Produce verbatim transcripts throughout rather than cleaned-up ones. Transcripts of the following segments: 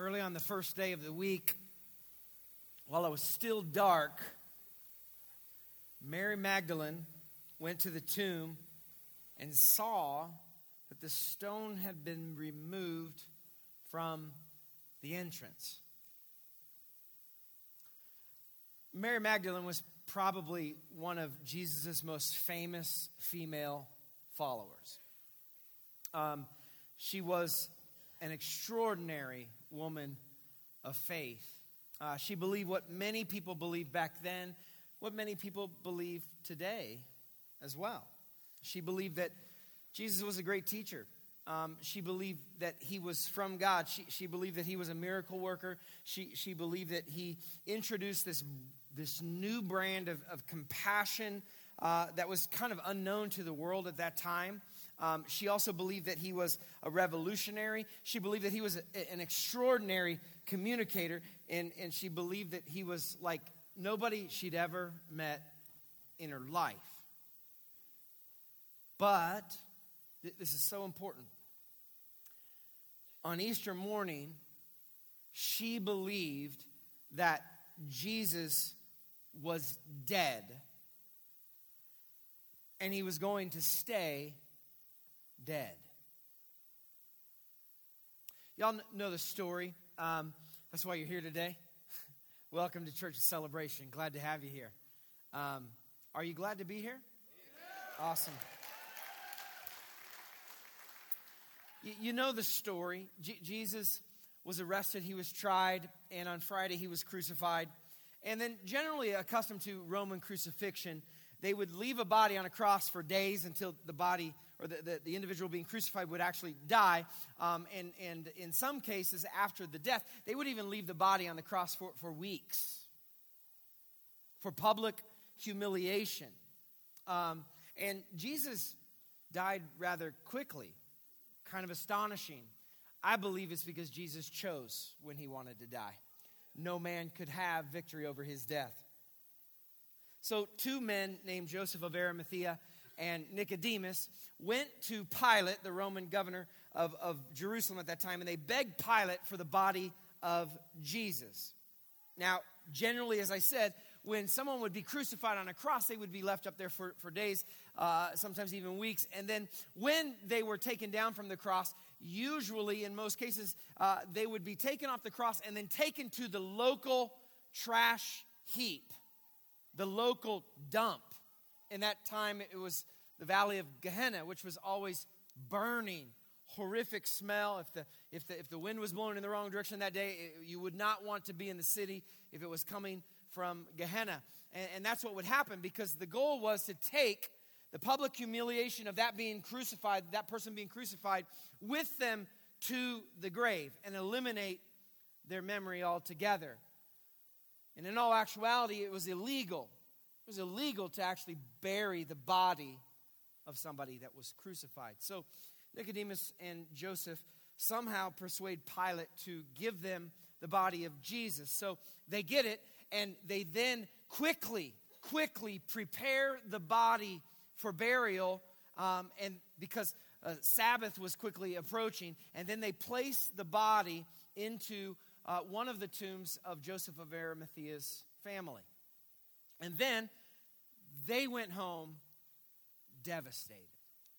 early on the first day of the week, while it was still dark, Mary Magdalene went to the tomb and saw that the stone had been removed from the entrance. Mary Magdalene was probably one of Jesus' most famous female followers. Um, she was an extraordinary woman of faith. Uh, she believed what many people believed back then, what many people believe today as well. She believed that Jesus was a great teacher. Um, she believed that he was from God. She, she believed that he was a miracle worker. She, she believed that he introduced this, this new brand of, of compassion uh, that was kind of unknown to the world at that time. Um, she also believed that he was a revolutionary. She believed that he was a, an extraordinary communicator. And, and she believed that he was like nobody she'd ever met in her life. But th- this is so important. On Easter morning, she believed that Jesus was dead. And he was going to stay dead. Y'all know the story. Um, that's why you're here today. Welcome to Church of Celebration. Glad to have you here. Um, are you glad to be here? Yeah. Awesome. You, you know the story. J- Jesus was arrested. He was tried. And on Friday, he was crucified. And then generally accustomed to Roman crucifixion, they would leave a body on a cross for days until the body or the, the, the individual being crucified would actually die. Um, and, and in some cases, after the death, they would even leave the body on the cross for, for weeks. For public humiliation. Um, and Jesus died rather quickly. Kind of astonishing. I believe it's because Jesus chose when he wanted to die. No man could have victory over his death. So two men named Joseph of Arimathea and Nicodemus went to Pilate, the Roman governor of, of Jerusalem at that time, and they begged Pilate for the body of Jesus. Now, generally, as I said, when someone would be crucified on a cross, they would be left up there for, for days, uh, sometimes even weeks. And then when they were taken down from the cross, usually, in most cases, uh, they would be taken off the cross and then taken to the local trash heap. The local dump. In that time, it was the valley of Gehenna, which was always burning, horrific smell. If the if the if the wind was blowing in the wrong direction that day, it, you would not want to be in the city if it was coming from Gehenna. And, and that's what would happen, because the goal was to take the public humiliation of that being crucified, that person being crucified, with them to the grave and eliminate their memory altogether. And in all actuality, it was illegal. It was illegal to actually bury the body of somebody that was crucified. So Nicodemus and Joseph somehow persuade Pilate to give them the body of Jesus. So they get it, and they then quickly, quickly prepare the body for burial, um, and because uh, Sabbath was quickly approaching, and then they place the body into Uh, one of the tombs of Joseph of Arimathea's family. And then they went home devastated.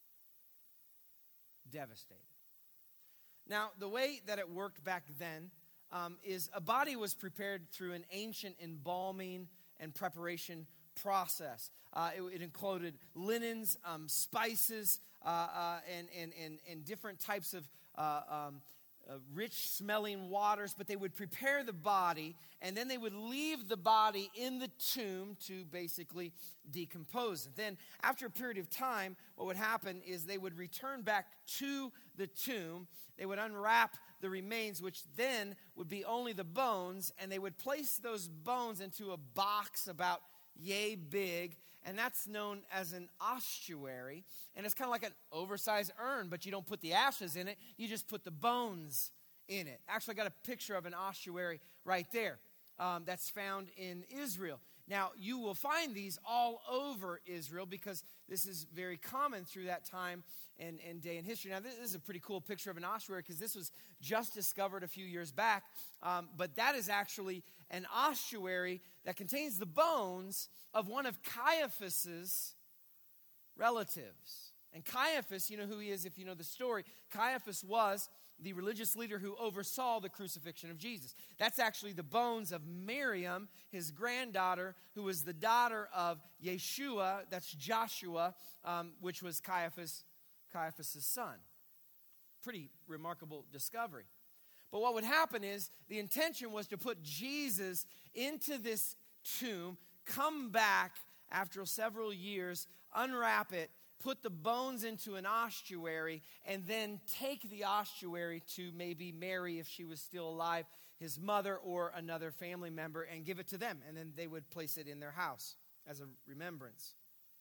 Devastated. Now, the way that it worked back then um, is a body was prepared through an ancient embalming and preparation process. Uh, it, it included linens, um, spices, uh, uh, and, and, and, and different types of uh, um Uh, rich smelling waters, but they would prepare the body, and then they would leave the body in the tomb to basically decompose. And then after a period of time, what would happen is they would return back to the tomb. They would unwrap the remains, which then would be only the bones, and they would place those bones into a box about yay big, and that's known as an ossuary. And it's kind of like an oversized urn, but you don't put the ashes in it, you just put the bones in it. Actually, I got a picture of an ossuary right there um, that's found in Israel. Now, you will find these all over Israel because this is very common through that time and, and day in history. Now, this is a pretty cool picture of an ossuary because this was just discovered a few years back. Um, but that is actually an ossuary that contains the bones of one of Caiaphas's relatives. And Caiaphas, you know who he is if you know the story. Caiaphas was the religious leader who oversaw the crucifixion of Jesus. That's actually the bones of Miriam, his granddaughter, who was the daughter of Yeshua, that's Joshua, um, which was Caiaphas, Caiaphas' son. Pretty remarkable discovery. But what would happen is the intention was to put Jesus into this tomb, come back after several years, unwrap it, put the bones into an ossuary, and then take the ossuary to maybe Mary, if she was still alive, his mother or another family member, and give it to them. And then they would place it in their house as a remembrance.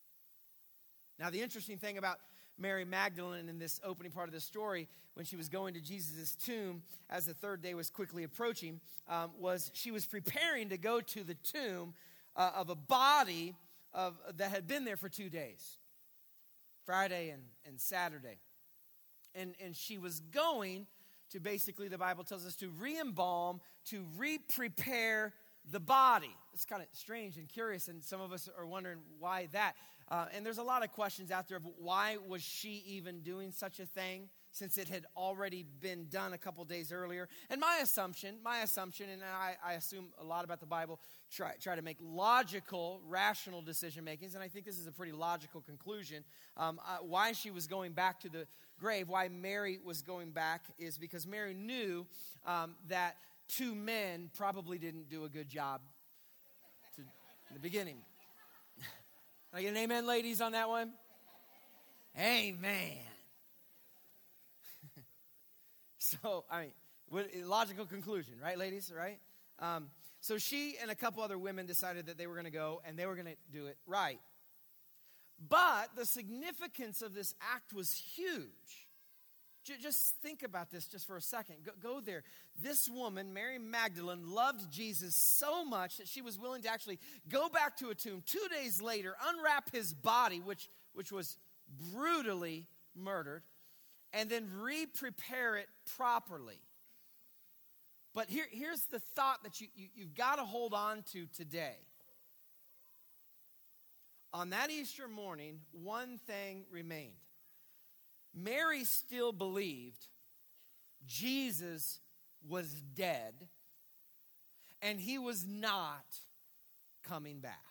Now, the interesting thing about Mary Magdalene in this opening part of the story, when she was going to Jesus' tomb as the third day was quickly approaching, um, was she was preparing to go to the tomb uh, of a body of, that had been there for two days. Friday and, and Saturday. And, and she was going to basically, the Bible tells us, to re-embalm, to re-prepare the body. It's kind of strange and curious, and some of us are wondering why that. Uh, and there's a lot of questions out there of why was she even doing such a thing, since it had already been done a couple days earlier. And my assumption, my assumption, and I, I assume a lot about the Bible, try, try to make logical, rational decision makings, and I think this is a pretty logical conclusion. Um, uh, why she was going back to the grave, why Mary was going back, is because Mary knew um, that two men probably didn't do a good job to, in the beginning. Can I get an amen, ladies, on that one? Amen. So, I mean, what, logical conclusion, right, ladies, right? Um, so she and a couple other women decided that they were going to go and they were going to do it right. But the significance of this act was huge. J- just think about this just for a second. Go, go there. This woman, Mary Magdalene, loved Jesus so much that she was willing to actually go back to a tomb two days later, unwrap his body, which, which was brutally murdered, and then re-prepare it properly. But here, here's the thought that you, you, you've got to hold on to today. On that Easter morning, one thing remained. Mary still believed Jesus was dead and he was not coming back.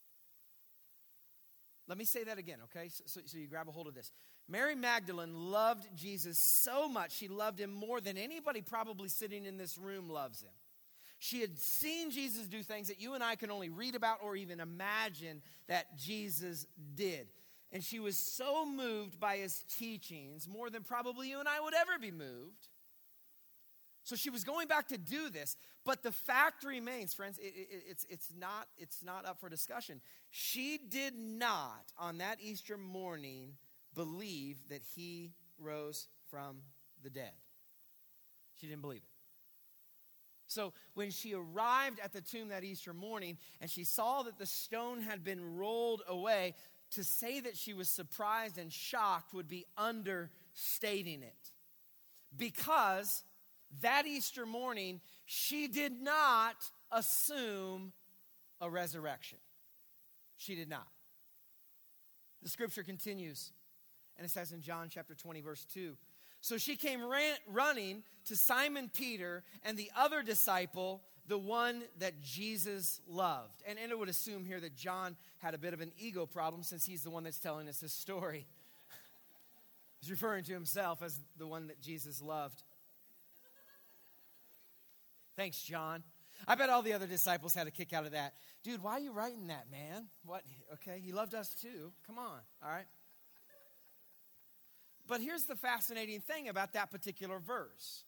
Let me say that again, okay? So, so, so you grab a hold of this. Mary Magdalene loved Jesus so much. She loved him more than anybody probably sitting in this room loves him. She had seen Jesus do things that you and I can only read about or even imagine that Jesus did. And she was so moved by his teachings, more than probably you and I would ever be moved. So she was going back to do this. But the fact remains, friends, it, it, it's, it's, not, it's not up for discussion. She did not, on that Easter morning, believe that he rose from the dead. She didn't believe it. So when she arrived at the tomb that Easter morning and she saw that the stone had been rolled away, to say that she was surprised and shocked would be understating it. Because that Easter morning, she did not assume a resurrection. She did not. The scripture continues. And it says in John chapter twenty, verse two. So she came ran, running to Simon Peter and the other disciple, the one that Jesus loved. And, and it would assume here that John had a bit of an ego problem since he's the one that's telling us this story. He's referring to himself as the one that Jesus loved. Thanks, John. I bet all the other disciples had a kick out of that. Dude, why are you writing that, man? What? Okay, he loved us too. Come on, all right? But here's the fascinating thing about that particular verse.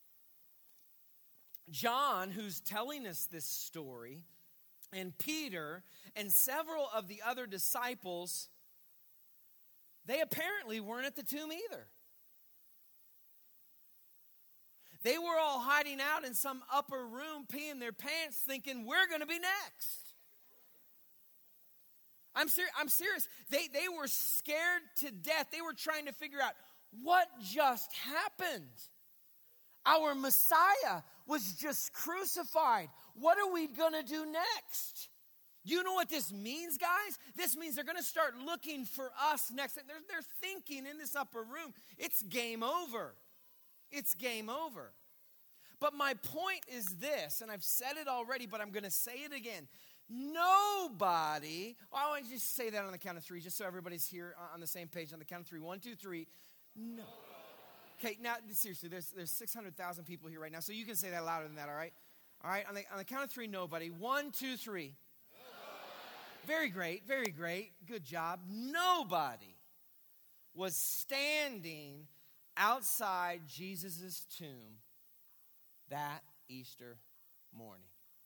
John, who's telling us this story, and Peter and several of the other disciples, they apparently weren't at the tomb either. They were all hiding out in some upper room, peeing their pants, thinking, we're going to be next. I'm, ser- I'm serious. They, they were scared to death. They were trying to figure out what just happened. Our Messiah was just crucified. What are we going to do next? You know what this means, guys? This means they're going to start looking for us next. They're, they're thinking in this upper room, it's game over. It's game over. But my point is this, and I've said it already, but I'm going to say it again. Nobody, oh, I want to just say that on the count of three, just so everybody's here on the same page. On the count of three. One, two, three. No. Okay, now, seriously, there's there's six hundred thousand people here right now, so you can say that louder than that, all right? All right, on the, on the count of three, nobody. One, two, three. Nobody. Very great, very great. Good job. Nobody was standing outside Jesus' tomb that Easter morning.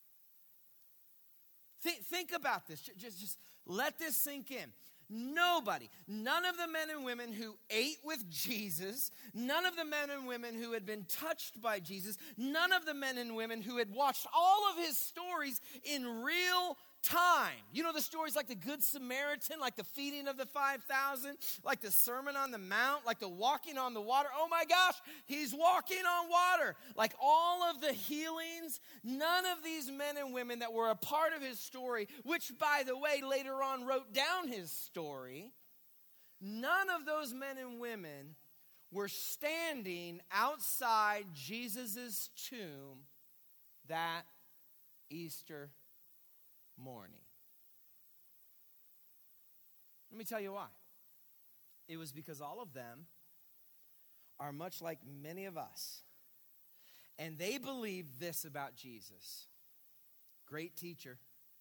Think, think about this. Just, just let this sink in. Nobody, none of the men and women who ate with Jesus, none of the men and women who had been touched by Jesus, none of the men and women who had watched all of his stories in real time. You know the stories like the Good Samaritan, like the feeding of the five thousand, like the Sermon on the Mount, like the walking on the water. Oh my gosh, he's walking on water. Like all of the healings, none of these men and women that were a part of his story, which by the way, later on wrote down his story, none of those men and women were standing outside Jesus' tomb that Easter morning. Let me tell you why. It was because all of them are much like many of us. And they believed this about Jesus. Great teacher.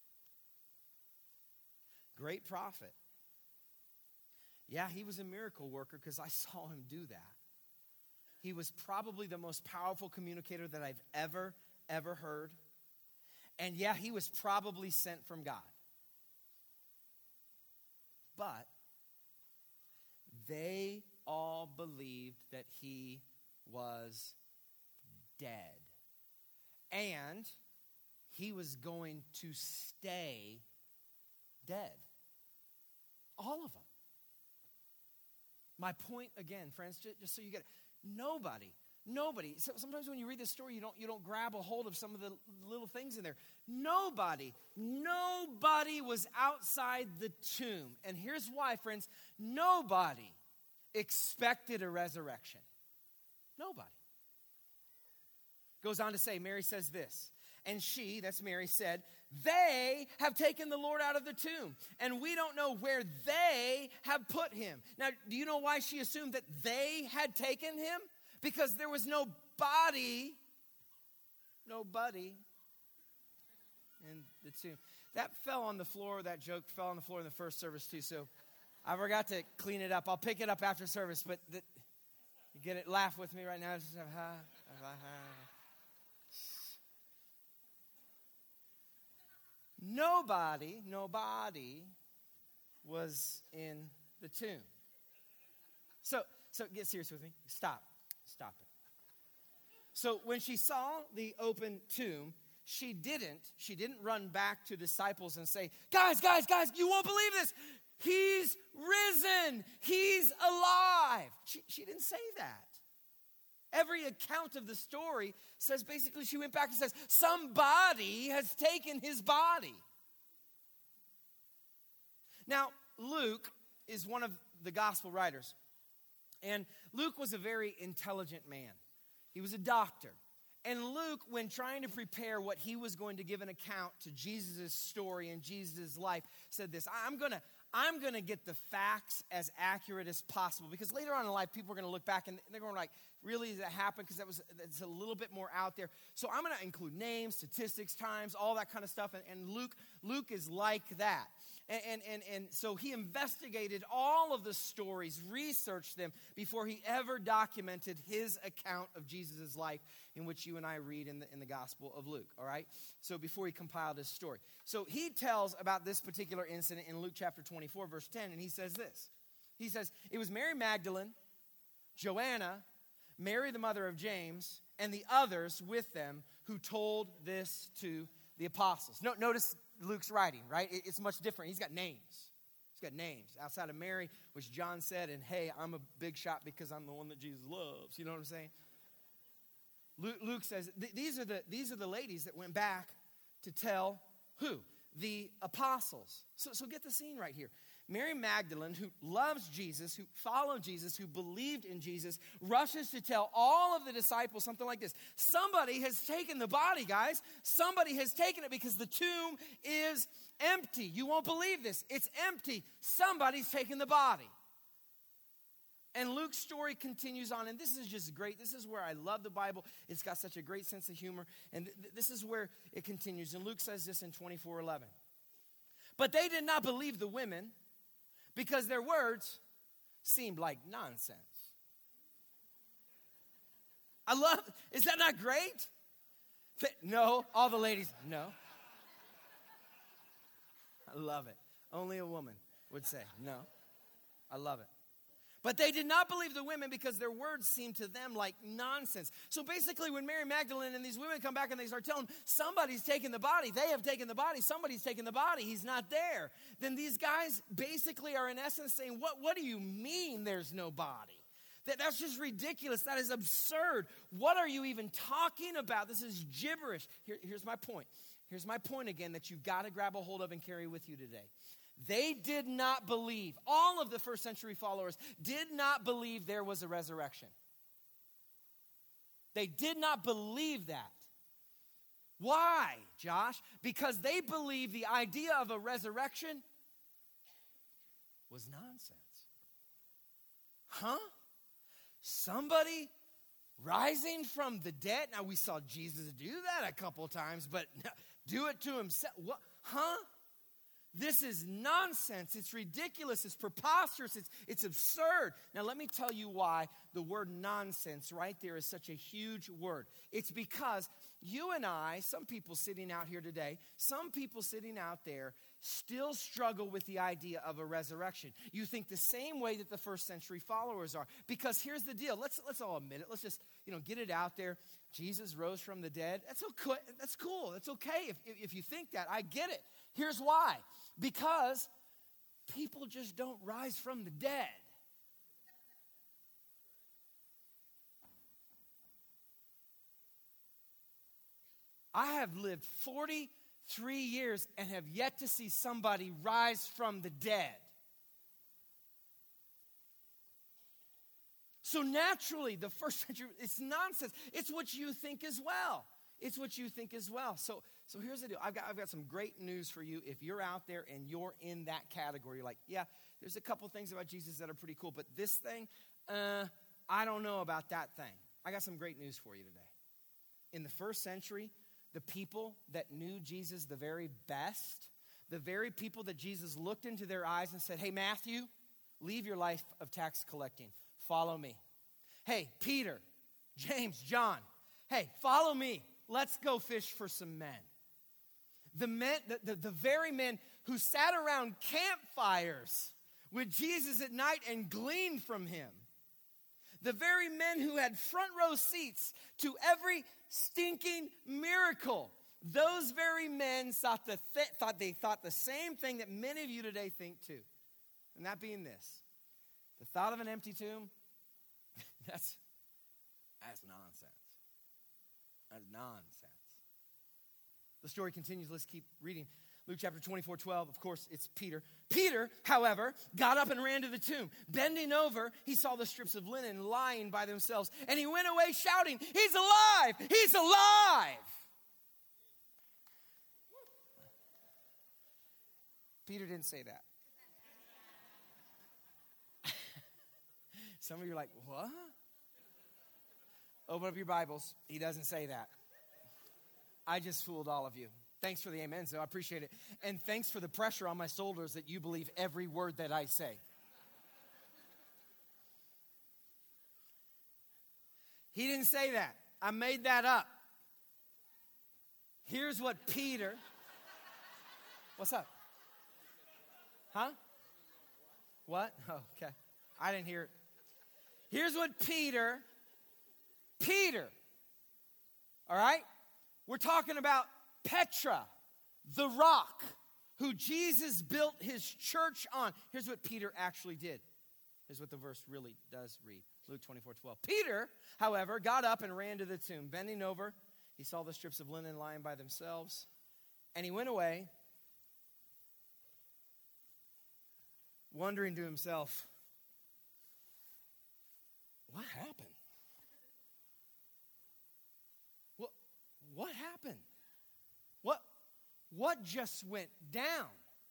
Great prophet. Yeah, he was a miracle worker because I saw him do that. He was probably the most powerful communicator that I've ever, ever heard. And yeah, he was probably sent from God. But they all believed that he was dead. And he was going to stay dead. All of them. My point again, friends, just, just so you get it, nobody Nobody. So sometimes when you read this story, you don't you don't grab a hold of some of the little things in there. Nobody, nobody was outside the tomb. And here's why, friends. Nobody expected a resurrection. Nobody. Goes on to say, Mary says this. And she, that's Mary, said, they have taken the Lord out of the tomb, and we don't know where they have put him. Now, do you know why she assumed that they had taken him? Because there was no body, nobody in the tomb. That fell on the floor. That joke fell on the floor in the first service too. So I forgot to clean it up. I'll pick it up after service. But the, you get it? Laugh with me right now. Just, uh, uh, uh, nobody, nobody was in the tomb. So, so get serious with me. Stop. Stop it. So when she saw the open tomb, she didn't, she didn't run back to disciples and say, guys, guys, guys, you won't believe this. He's risen. He's alive. She, she didn't say that. Every account of the story says basically she went back and says, somebody has taken his body. Now, Luke is one of the gospel writers. And Luke was a very intelligent man. He was a doctor. And Luke, when trying to prepare what he was going to give an account to Jesus' story and Jesus' life, said this, I'm going to I'm going to get the facts as accurate as possible. Because later on in life, people are going to look back and they're going to like, really, did that happen? Because that was it's a little bit more out there. So I'm going to include names, statistics, times, all that kind of stuff. And, and Luke, Luke is like that. And, and, and, and so he investigated all of the stories, researched them before he ever documented his account of Jesus' life, in which you and I read in the, in the Gospel of Luke, all right? So before he compiled his story. So he tells about this particular incident in Luke chapter twenty-four, verse ten, and he says this. He says, it was Mary Magdalene, Joanna, Mary the mother of James, and the others with them who told this to the apostles. No, notice Luke's writing, right? It's much different. He's got names. got names. Outside of Mary, which John said, and hey, I'm a big shot because I'm the one that Jesus loves. You know what I'm saying? Luke, Luke says, th- these are the these are the ladies that went back to tell who? The apostles. So, so get the scene right here. Mary Magdalene, who loves Jesus, who followed Jesus, who believed in Jesus, rushes to tell all of the disciples something like this. Somebody has taken the body, guys. Somebody has taken it because the tomb is empty. You won't believe this. It's empty. Somebody's taken the body. And Luke's story continues on, and this is just great. This is where I love the Bible. It's got such a great sense of humor, and th- this is where it continues. And Luke says this in twenty-four eleven. But they did not believe the women because their words seemed like nonsense. I love, is that not great? No, all the ladies, no. I love it. Only a woman would say no. I love it. But they did not believe the women because their words seemed to them like nonsense. So basically, when Mary Magdalene and these women come back and they start telling them, somebody's taken the body, they have taken the body, somebody's taken the body, he's not there. Then these guys basically are in essence saying, what, what do you mean there's no body? That, that's just ridiculous. That is absurd. What are you even talking about? This is gibberish. Here, here's my point. Here's my point again that you've got to grab a hold of and carry with you today. They did not believe, all of the first century followers did not believe there was a resurrection. They did not believe that. Why, Josh? Because they believed the idea of a resurrection was nonsense. Huh? Somebody rising from the dead? Now, we saw Jesus do that a couple times, but do it to himself. What? Huh? This is nonsense. It's ridiculous. It's preposterous. It's, it's absurd. Now, let me tell you why the word nonsense right there is such a huge word. It's because you and I, some people sitting out here today, some people sitting out there still struggle with the idea of a resurrection. You think the same way that the first century followers are. Because here's the deal. Let's, let's all admit it. Let's just, you know, get it out there. Jesus rose from the dead. That's okay. That's cool. That's okay if, if, if you think that. I get it. Here's why. Because people just don't rise from the dead. I have lived forty-three years and have yet to see somebody rise from the dead. So naturally, the first century, it's nonsense. It's what you think as well. It's what you think as well. So, so here's the deal. I've got, I've got some great news for you. If you're out there and you're in that category, you're like, yeah, there's a couple things about Jesus that are pretty cool, but this thing, uh, I don't know about that thing. I got some great news for you today. In the first century, the people that knew Jesus the very best, the very people that Jesus looked into their eyes and said, hey, Matthew, leave your life of tax collecting. Follow me. Hey, Peter, James, John, hey, follow me. Let's go fish for some men. The men, the, the, the very men who sat around campfires with Jesus at night and gleaned from him. The very men who had front row seats to every stinking miracle. Those very men thought, the th- thought they thought the same thing that many of you today think too. And that being this. The thought of an empty tomb, that's, that's nonsense. That's nonsense. The story continues. Let's keep reading. Luke chapter twenty-four, twelve, of course, it's Peter. Peter, however, got up and ran to the tomb. Bending over, he saw the strips of linen lying by themselves, and he went away shouting, he's alive! He's alive! Peter didn't say that. Some of you are like, what? Open up your Bibles. He doesn't say that. I just fooled all of you. Thanks for the amens, though. I appreciate it. And thanks for the pressure on my shoulders that you believe every word that I say. He didn't say that. I made that up. Here's what Peter... What's up? Huh? What? Oh, okay. I didn't hear it. Here's what Peter... Peter, all right? We're talking about Petra, the rock, who Jesus built his church on. Here's what Peter actually did. Here's what the verse really does read. Luke twenty-four twelve. Peter, however, got up and ran to the tomb. Bending over, he saw the strips of linen lying by themselves. And he went away, wondering to himself, what happened? What, what happened? What, what just went down?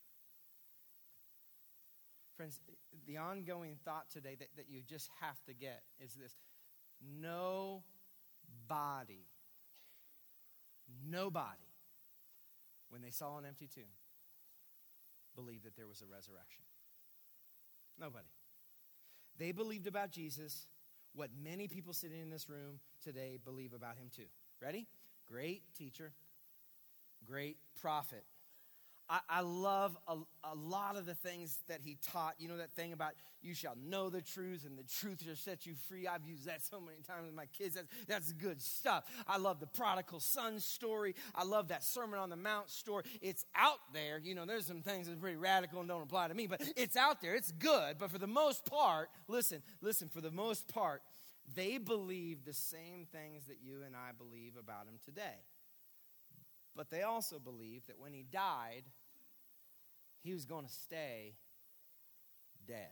Friends, the ongoing thought today that, that you just have to get is this. Nobody, nobody, when they saw an empty tomb, believed that there was a resurrection. Nobody. They believed about Jesus what many people sitting in this room today believe about him too. Ready? Great teacher, great prophet. I, I love a, a lot of the things that he taught. You know that thing about you shall know the truth and the truth shall set you free. I've used that so many times with my kids. That's, that's good stuff. I love the prodigal son story. I love that Sermon on the Mount story. It's out there. You know, there's some things that are pretty radical and don't apply to me, but it's out there. It's good. But for the most part, listen, listen, for the most part, they believe the same things that you and I believe about him today. But they also believe that when he died, he was going to stay dead.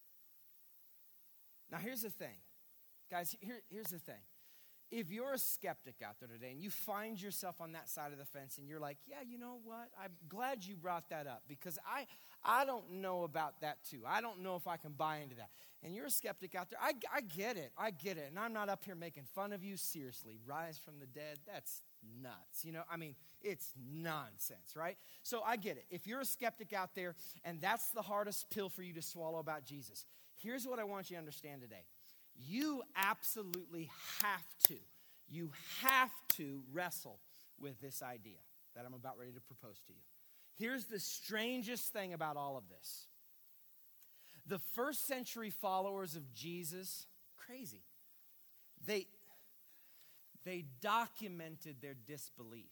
Now, here's the thing. Guys, here, here's the thing. If you're a skeptic out there today and you find yourself on that side of the fence and you're like, yeah, you know what? I'm glad you brought that up because I, I don't know about that too. I don't know if I can buy into that. And you're a skeptic out there. I, I get it. I get it. And I'm not up here making fun of you. Seriously, rise from the dead. That's nuts. You know, I mean, it's nonsense, right? So I get it. If you're a skeptic out there and that's the hardest pill for you to swallow about Jesus, here's what I want you to understand today. You absolutely have to, you have to wrestle with this idea that I'm about ready to propose to you. Here's the strangest thing about all of this. The first century followers of Jesus, crazy, they, they documented their disbelief.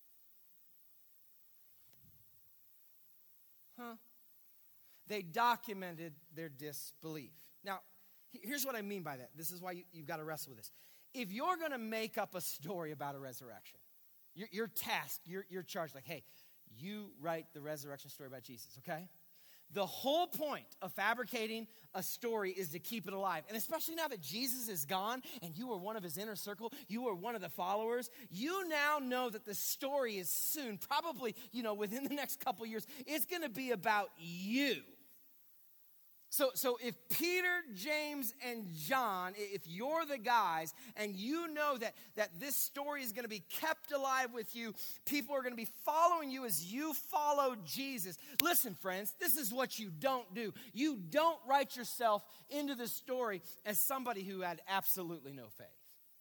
Huh? They documented their disbelief. Now, here's what I mean by that. This is why you, you've got to wrestle with this. If you're going to make up a story about a resurrection, you're, you're tasked, you're, you're charged, like, hey, you write the resurrection story about Jesus, okay? The whole point of fabricating a story is to keep it alive. And especially now that Jesus is gone and you were one of his inner circle, you were one of the followers, you now know that the story is soon, probably, you know, within the next couple years, it's going to be about you. So, so if Peter, James, and John, if you're the guys and you know that, that this story is going to be kept alive with you, people are going to be following you as you follow Jesus. Listen, friends, this is what you don't do. You don't write yourself into the story as somebody who had absolutely no faith.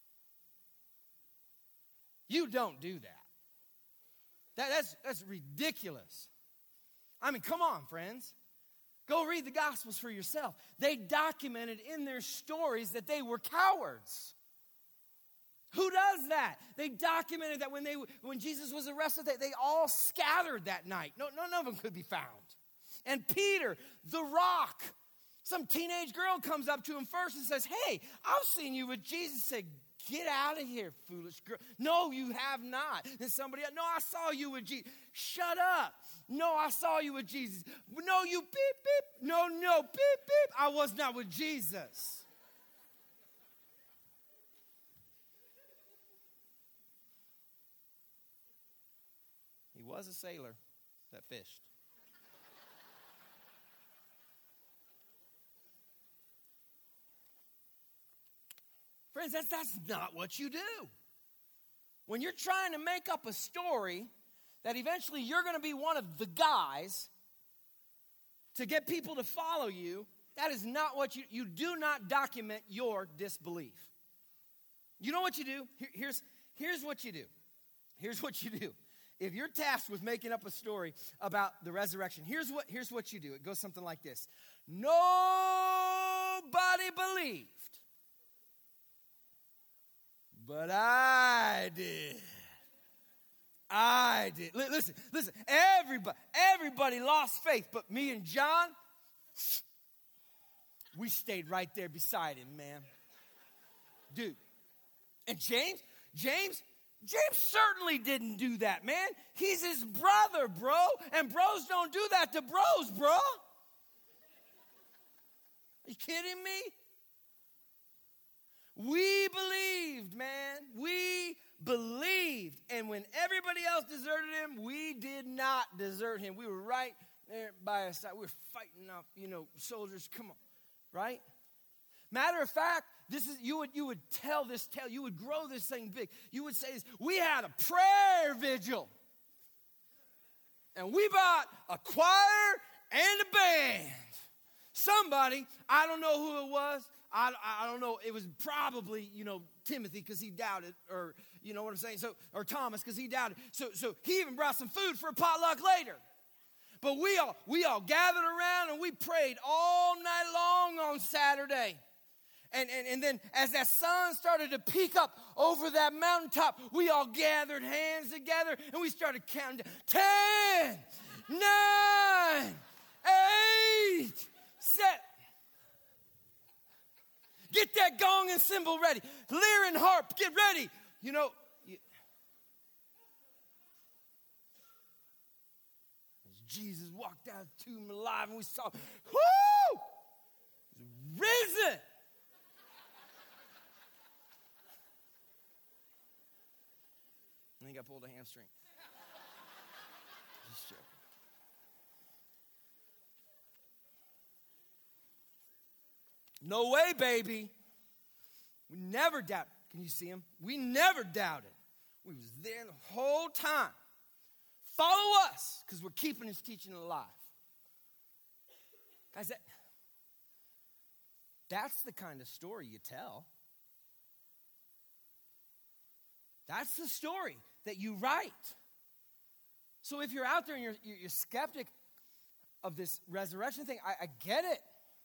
You don't do that. that that's, that's ridiculous. I mean, come on, friends. Go read the Gospels for yourself. They documented in their stories that they were cowards. Who does that? They documented that when they when Jesus was arrested, they, they all scattered that night. No, none of them could be found. And Peter, the rock, some teenage girl comes up to him first and says, hey, I've seen you with Jesus. Said, get out of here, foolish girl. No, you have not. And somebody else, no, I saw you with Jesus. Shut up. No, I saw you with Jesus. No, you beep, beep. No, no, beep, beep. I was not with Jesus. He was a sailor that fished. Friends, that's, that's not what you do. When you're trying to make up a story that eventually you're going to be one of the guys to get people to follow you, that is not what you, you do not document your disbelief. You know what you do? Here, here's, here's what you do. Here's what you do. If you're tasked with making up a story about the resurrection, here's what, here's what you do. It goes something like this. Nobody believed, but I did. I I did. Li- Listen, listen, everybody, everybody lost faith, but me and John, we stayed right there beside him, man. Dude. And James, James, James certainly didn't do that, man. He's his brother, bro. And bros don't do that to bros, bro. Are you kidding me? We believed, man. We believed. And when everybody else deserted him, we did not desert him. We were right there by his side. We were fighting off, you know, soldiers. Come on, right? Matter of fact, this is you would you would tell this tale. You would grow this thing big. You would say this. We had a prayer vigil. And we bought a choir and a band. Somebody, I don't know who it was. I, I don't know. It was probably, you know, Timothy because he doubted, or you know what I'm saying? So, or Thomas because he doubted. So, so he even brought some food for a potluck later. But we all we all gathered around and we prayed all night long on Saturday. And, and, and then as that sun started to peek up over that mountaintop, we all gathered hands together and we started counting down. Ten, nine, eight, seven. Get that gong and cymbal ready. Lyre and harp, get ready. You know, you, as Jesus walked out of the tomb alive and we saw, whoo, he's risen. I think I pulled a hamstring. Just joking. No way, baby. We never doubted. Can you see him? We never doubted. We was there the whole time. Follow us, because we're keeping his teaching alive. Guys, that, that's the kind of story you tell. That's the story that you write. So if you're out there and you're, you're skeptic of this resurrection thing, I, I get it.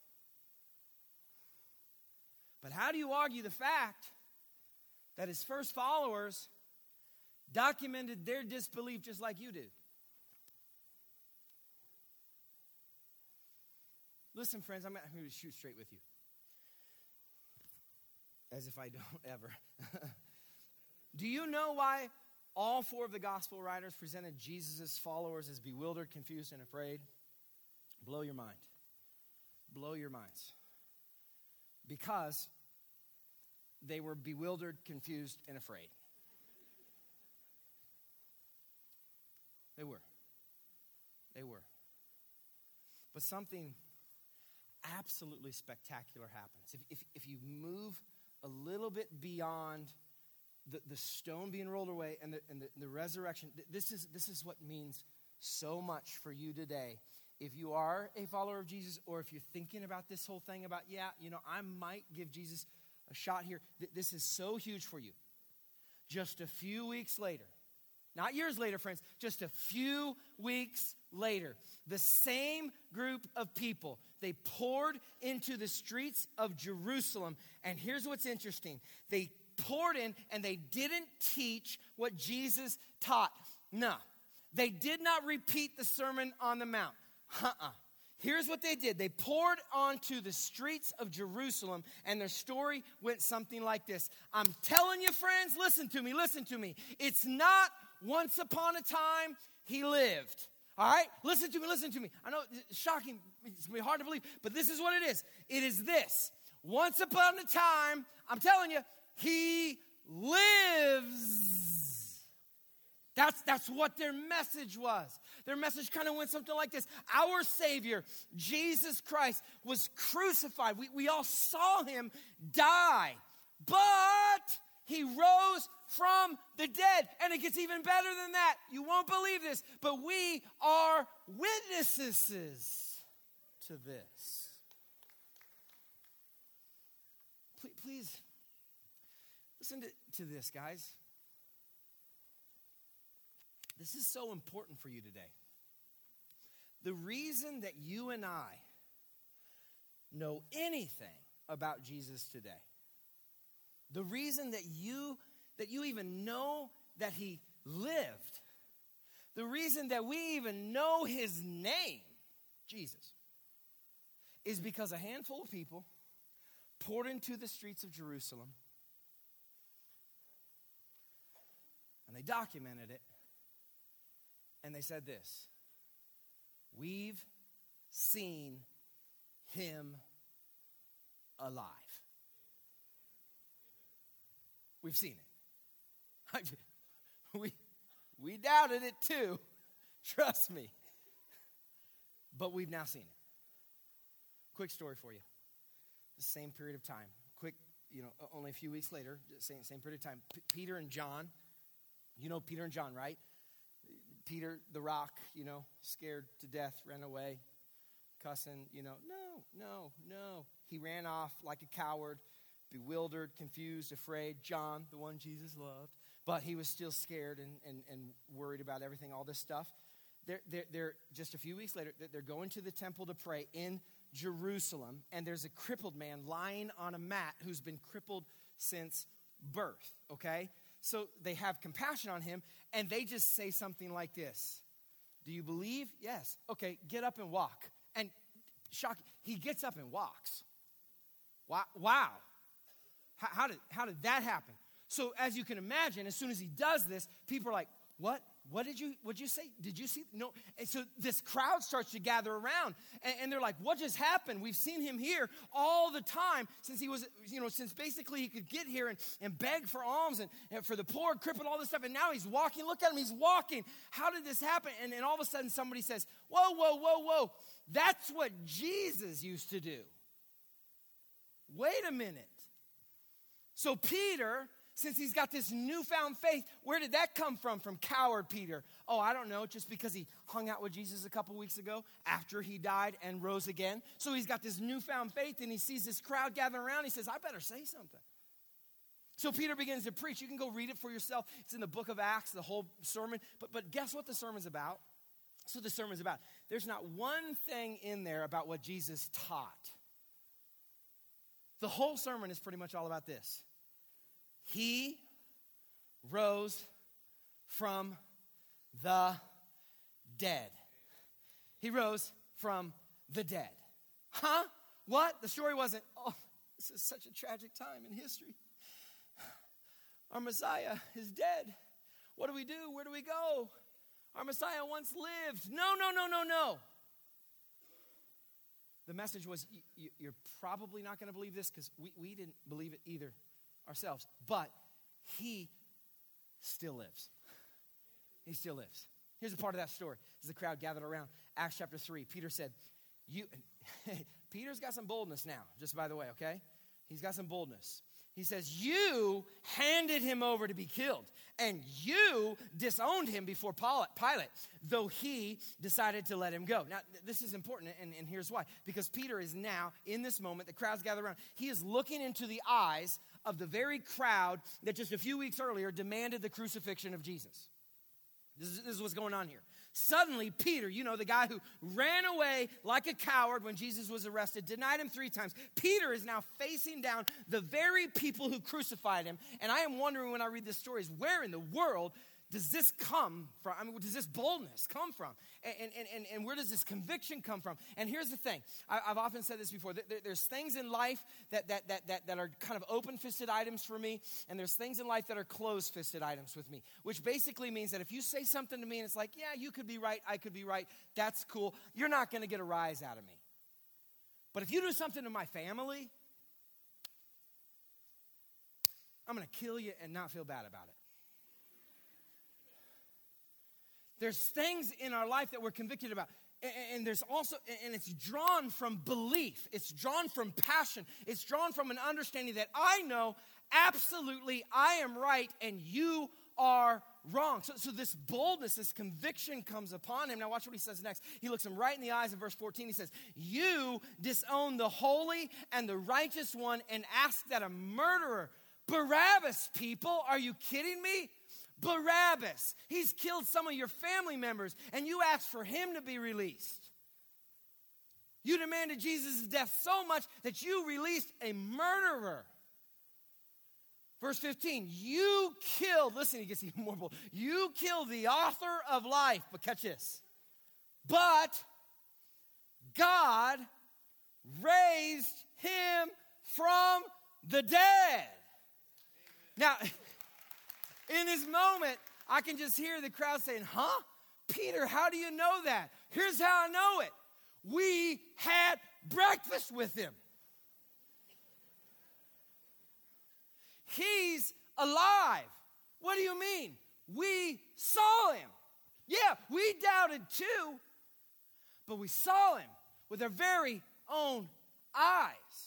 But how do you argue the fact that his first followers documented their disbelief just like you do? Listen, friends, I'm going to shoot straight with you. As if I don't ever. Do you know why all four of the gospel writers presented Jesus' followers as bewildered, confused, and afraid? Blow your mind. Blow your minds. Because they were bewildered, confused, and afraid. They were. They were. But something absolutely spectacular happens. If, if, if you move a little bit beyond the, the stone being rolled away and the, and the, the resurrection, this is, this is what means so much for you today. If you are a follower of Jesus, or if you're thinking about this whole thing about, yeah, you know, I might give Jesus a shot here. This is so huge for you. Just a few weeks later, not years later, friends, just a few weeks later, the same group of people, they poured into the streets of Jerusalem. And here's what's interesting. They poured in and they didn't teach what Jesus taught. No, they did not repeat the Sermon on the Mount. Uh-uh. Here's what they did. They poured onto the streets of Jerusalem, and their story went something like this. I'm telling you, friends, listen to me, listen to me. It's not once upon a time he lived. All right? Listen to me, listen to me. I know it's shocking. It's going to be hard to believe, but this is what it is. It is this. Once upon a time, I'm telling you, he lives. That's, that's what their message was. Their message kind of went something like this. Our Savior, Jesus Christ, was crucified. We, we all saw him die. But he rose from the dead. And it gets even better than that. You won't believe this, but we are witnesses to this. Please, please listen to, to this, guys. This is so important for you today. The reason that you and I know anything about Jesus today, the reason that you that you even know that he lived, The reason that we even know his name, Jesus, is because a handful of people poured into the streets of Jerusalem and they documented it and they said this: we've seen him alive. We've seen it. we, we doubted it too. Trust me. But we've now seen it. Quick story for you. The same period of time. Quick, you know, only a few weeks later, same, same period of time. P- Peter and John. You know Peter and John, right? Peter, the rock, you know, scared to death, ran away, cussing, you know, no, no, no. He ran off like a coward, bewildered, confused, afraid. John, the one Jesus loved, but he was still scared and, and, and worried about everything, all this stuff. They're, they're, they're just a few weeks later, they're going to the temple to pray in Jerusalem, and there's a crippled man lying on a mat who's been crippled since birth, okay? So they have compassion on him, and they just say something like this: do you believe? Yes. Okay, get up and walk. And shock, he gets up and walks. Wow. Wow. How, how did, how did that happen? So as you can imagine, as soon as he does this, people are like, what? What did you, what'd you say? Did you see? No. And so this crowd starts to gather around, and, and they're like, what just happened? We've seen him here all the time since he was, you know, since basically he could get here and, and beg for alms and, and for the poor, crippled, all this stuff. And now he's walking. Look at him. He's walking. How did this happen? And then all of a sudden somebody says, whoa, whoa, whoa, whoa. That's what Jesus used to do. Wait a minute. So Peter, since he's got this newfound faith, where did that come from? From coward Peter. Oh, I don't know, just because he hung out with Jesus a couple weeks ago after he died and rose again. So he's got this newfound faith, and he sees this crowd gathering around. He says, I better say something. So Peter begins to preach. You can go read it for yourself. It's in the book of Acts, the whole sermon. But, but guess what the sermon's about? That's what the sermon's about. There's not one thing in there about what Jesus taught. The whole sermon is pretty much all about this. He rose from the dead. He rose from the dead. Huh? What? The story wasn't, oh, this is such a tragic time in history. Our Messiah is dead. What do we do? Where do we go? Our Messiah once lived. No, no, no, no, no. The message was, you, you're probably not going to believe this because we, we didn't believe it either ourselves. But he still lives. He still lives. Here's a part of that story. As the crowd gathered around, Acts chapter three, Peter said, "You." Peter's got some boldness now, just by the way, okay? He's got some boldness. He says, you handed him over to be killed, and you disowned him before Pilate, though he decided to let him go. Now, this is important, and, and here's why. Because Peter is now, in this moment, the crowd's gathered around. He is looking into the eyes of the very crowd that just a few weeks earlier demanded the crucifixion of Jesus. This is, this is what's going on here. Suddenly, Peter, you know, the guy who ran away like a coward when Jesus was arrested, denied him three times. Peter is now facing down the very people who crucified him. And I am wondering when I read this story, is where in the world does this come from? I mean, does this boldness come from? And, and, and, and where does this conviction come from? And here's the thing. I, I've often said this before. There, there's things in life that, that, that, that, that are kind of open-fisted items for me, and there's things in life that are closed-fisted items with me, which basically means that if you say something to me and it's like, yeah, you could be right, I could be right, that's cool, you're not going to get a rise out of me. But if you do something to my family, I'm going to kill you and not feel bad about it. There's things in our life that we're convicted about. And there's also, and it's drawn from belief. It's drawn from passion. It's drawn from an understanding that I know absolutely I am right and you are wrong. So, so this boldness, this conviction comes upon him. Now watch what he says next. He looks him right in the eyes in verse fourteen. He says, you disown the holy and the righteous one and ask that a murderer, Barabbas, people, are you kidding me? Barabbas, he's killed some of your family members, and you asked for him to be released. You demanded Jesus' death so much that you released a murderer. Verse fifteen, you killed, listen, he gets even more bold. You killed the author of life, but catch this. But God raised him from the dead. Now, in this moment, I can just hear the crowd saying, huh? Peter, how do you know that? Here's how I know it. We had breakfast with him. He's alive. What do you mean? We saw him. Yeah, we doubted too, but we saw him with our very own eyes.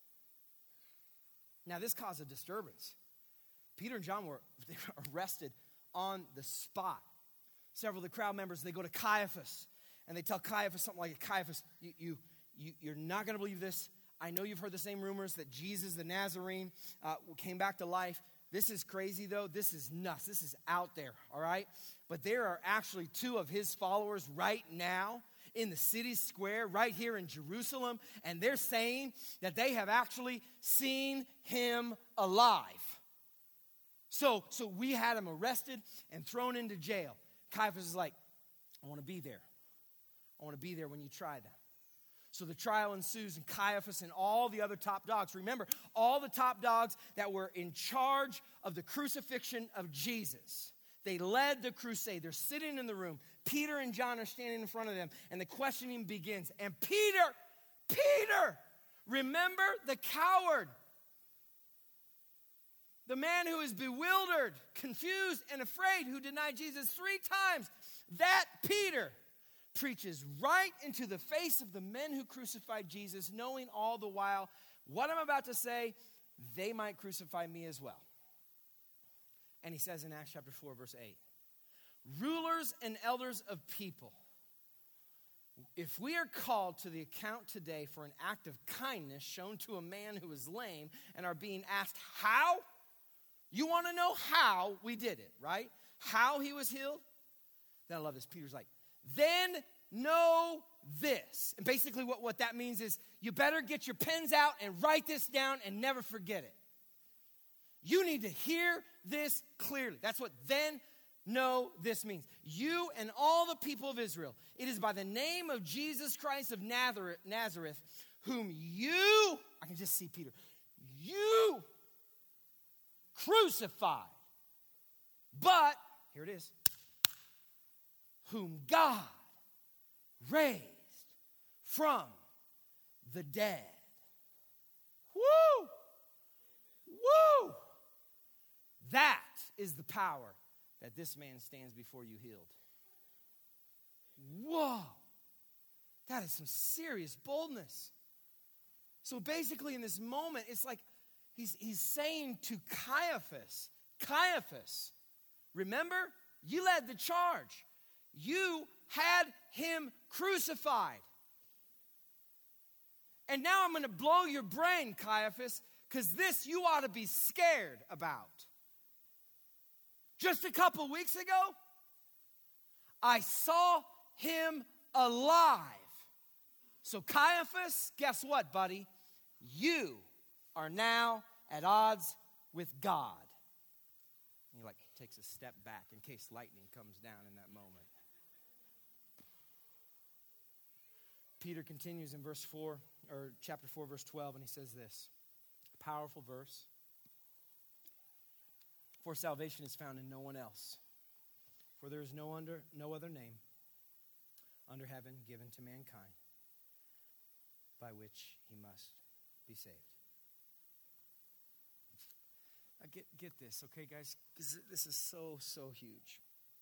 Now, this caused a disturbance. Peter and John were, they were arrested on the spot. Several of the crowd members, they go to Caiaphas, and they tell Caiaphas something like, Caiaphas, you, you, you, you're not going to believe this. I know you've heard the same rumors that Jesus, the Nazarene, uh, came back to life. This is crazy, though. This is nuts. This is out there, all right? But there are actually two of his followers right now in the city square right here in Jerusalem, and they're saying that they have actually seen him alive. So, so we had him arrested and thrown into jail. Caiaphas is like, I want to be there. I want to be there when you try that. So the trial ensues, and Caiaphas and all the other top dogs, remember, all the top dogs that were in charge of the crucifixion of Jesus, they led the crusade. They're sitting in the room. Peter and John are standing in front of them, and the questioning begins. And Peter, Peter, remember the coward, the man who is bewildered, confused, and afraid, who denied Jesus three times. That Peter preaches right into the face of the men who crucified Jesus, knowing all the while what I'm about to say, they might crucify me as well. And he says in Acts chapter four, verse eight, rulers and elders of people, if we are called to the account today for an act of kindness shown to a man who is lame and are being asked how, you want to know how we did it, right? How he was healed? Then I love this. Peter's like, then know this. And basically what, what that means is you better get your pens out and write this down and never forget it. You need to hear this clearly. That's what then know this means. You and all the people of Israel, it is by the name of Jesus Christ of Nazareth, Nazareth, whom you, I can just see Peter, you crucified. But, here it is, whom God raised from the dead. Woo! Woo! That is the power that this man stands before you healed. Whoa! That is some serious boldness. So basically in this moment, it's like he's, he's saying to Caiaphas, Caiaphas, remember, you led the charge. You had him crucified. And now I'm going to blow your brain, Caiaphas, because this you ought to be scared about. Just a couple weeks ago, I saw him alive. So Caiaphas, guess what, buddy? You are now at odds with God. And he like takes a step back in case lightning comes down in that moment. Peter continues in verse four, or chapter four, verse twelve, and he says this. Powerful verse. For salvation is found in no one else. For there is no under no other name under heaven given to mankind by which he must be saved. Now get, get this, okay, guys? Because this is so, so huge.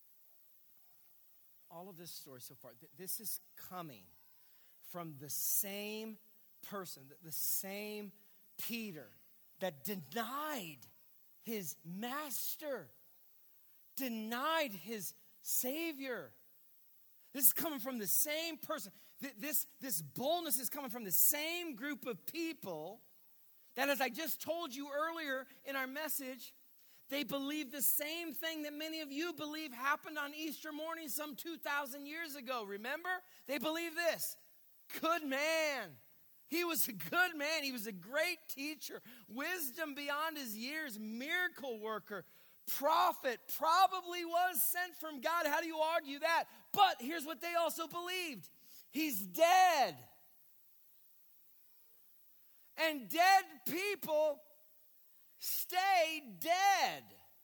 All of this story so far, th- this is coming from the same person, the, the same Peter that denied his master, denied his Savior. This is coming from the same person. This, this boldness is coming from the same group of people that, as I just told you earlier in our message, they believe the same thing that many of you believe happened on Easter morning some two thousand years ago. Remember? They believe this. Could man He was a good man. He was a great teacher, wisdom beyond his years, miracle worker, prophet, probably was sent from God. How do you argue that? But here's what they also believed. He's dead. And dead people stay dead.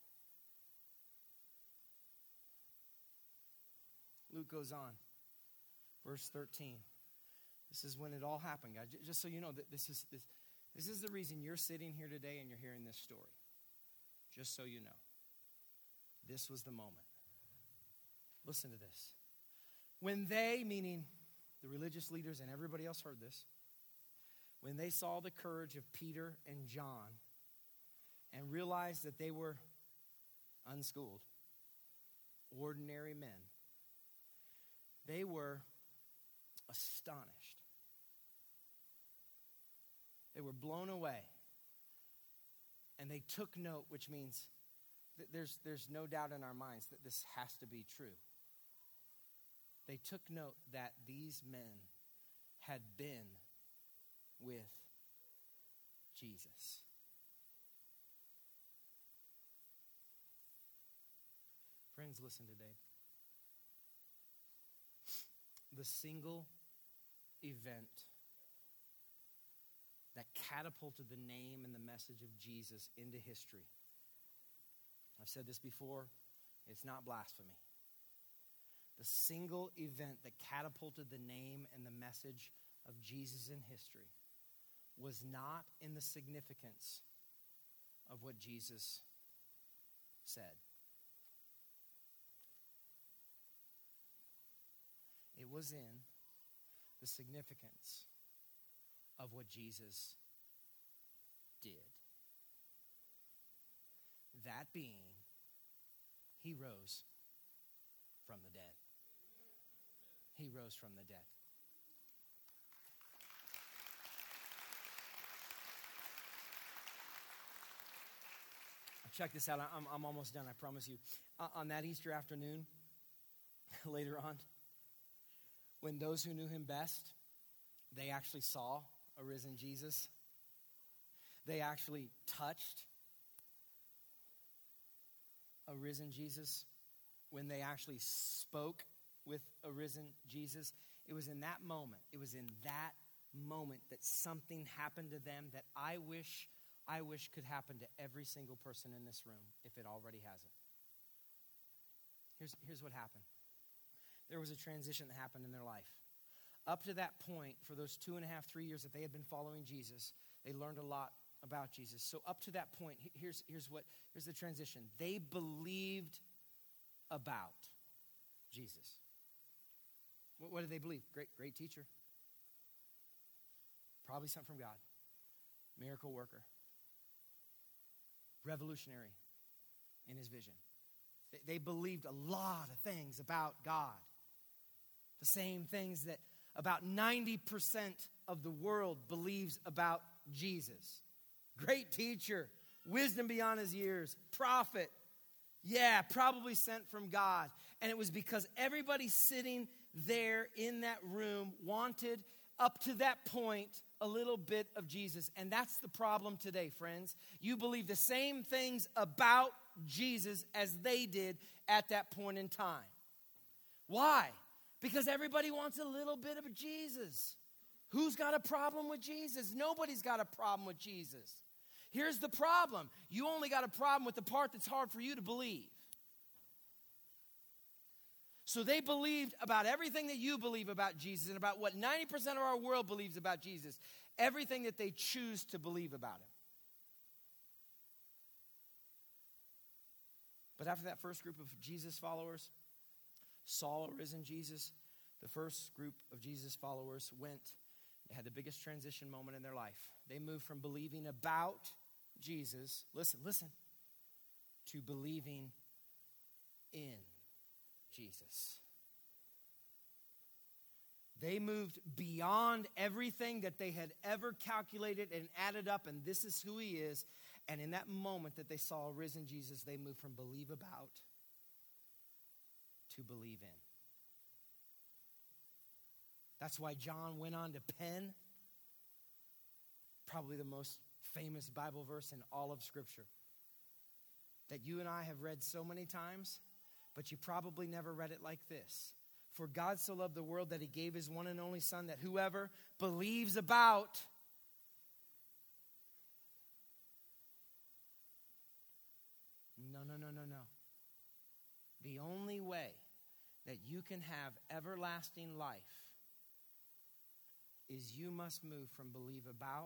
Luke goes on, verse thirteen. This is when it all happened, God. Just so you know, that this is this, this is the reason you're sitting here today and you're hearing this story. Just so you know. This was the moment. Listen to this. When they, meaning the religious leaders and everybody else heard this, when they saw the courage of Peter and John and realized that they were unschooled, ordinary men, they were astonished. They were blown away. And they took note, which means that there's, there's no doubt in our minds that this has to be true. They took note that these men had been with Jesus. Friends, listen today. The single event that catapulted the name and the message of Jesus into history. I've said this before, it's not blasphemy. The single event that catapulted the name and the message of Jesus in history was not in the significance of what Jesus said. It was in the significance of what Jesus did. That being, he rose from the dead. He rose from the dead. Check this out. I'm, I'm almost done, I promise you. Uh, on that Easter afternoon, later on, when those who knew him best, they actually saw a risen Jesus. They actually touched a risen Jesus. When they actually spoke with a risen Jesus, it was in that moment, it was in that moment that something happened to them that I wish, I wish could happen to every single person in this room if it already hasn't. Here's, here's what happened. There was a transition that happened in their life. Up to that point, for those two and a half, three years that they had been following Jesus, they learned a lot about Jesus. So up to that point, here's, here's what, here's the transition. They believed about Jesus. What, what did they believe? Great, great teacher. Probably sent from God. Miracle worker. Revolutionary in his vision. They, they believed a lot of things about God. The same things that about ninety percent of the world believes about Jesus. Great teacher, wisdom beyond his years, prophet. Yeah, probably sent from God. And it was because everybody sitting there in that room wanted, up to that point, a little bit of Jesus. And that's the problem today, friends. You believe the same things about Jesus as they did at that point in time. Why? Because everybody wants a little bit of Jesus. Who's got a problem with Jesus? Nobody's got a problem with Jesus. Here's the problem. You only got a problem with the part that's hard for you to believe. So they believed about everything that you believe about Jesus and about what ninety percent of our world believes about Jesus. Everything that they choose to believe about him. But after that first group of Jesus followers saw a risen Jesus, the first group of Jesus followers went, they had the biggest transition moment in their life. They moved from believing about Jesus, listen, listen, to believing in Jesus. They moved beyond everything that they had ever calculated and added up, and this is who he is. And in that moment that they saw a risen Jesus, they moved from believe about to believe in. That's why John went on to pen probably the most famous Bible verse in all of Scripture that you and I have read so many times, but you probably never read it like this. For God so loved the world that he gave his one and only Son, that whoever believes about No, no, no, no, no. The only way that you can have everlasting life is you must move from believe about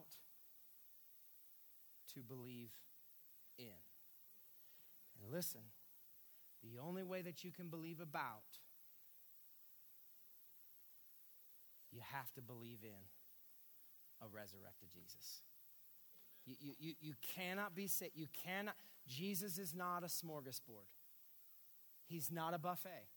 to believe in. And listen, the only way that you can believe about, you have to believe in a resurrected Jesus. You, you, you, you cannot be sick. You cannot. Jesus is not a smorgasbord. He's not a buffet.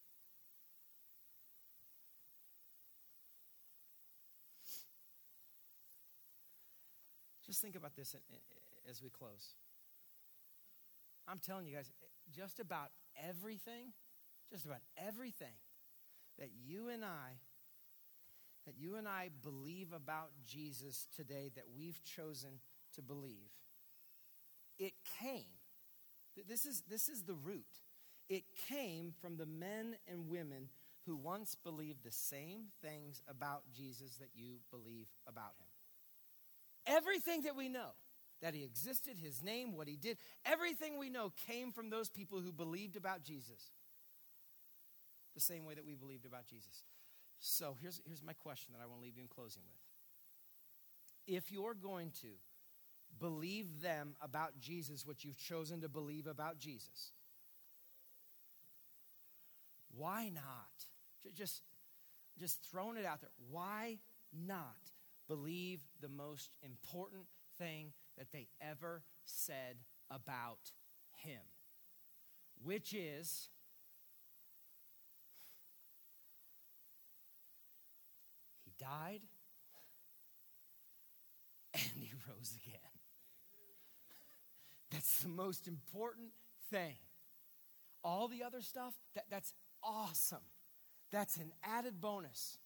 Just think about this as we close. I'm telling you guys, just about everything, just about everything that you and I, that you and I believe about Jesus today, that we've chosen to believe, it came. This is, this is the root. It came from the men and women who once believed the same things about Jesus that you believe about him. Everything that we know, that he existed, his name, what he did, everything we know came from those people who believed about Jesus the same way that we believed about Jesus. So here's, here's my question that I want to leave you in closing with. If you're going to believe them about Jesus, what you've chosen to believe about Jesus, why not? Just, just throwing it out there. Why not believe the most important thing that they ever said about him? Which is, he died and he rose again. That's the most important thing. All the other stuff, that, that's awesome. That's an added bonus.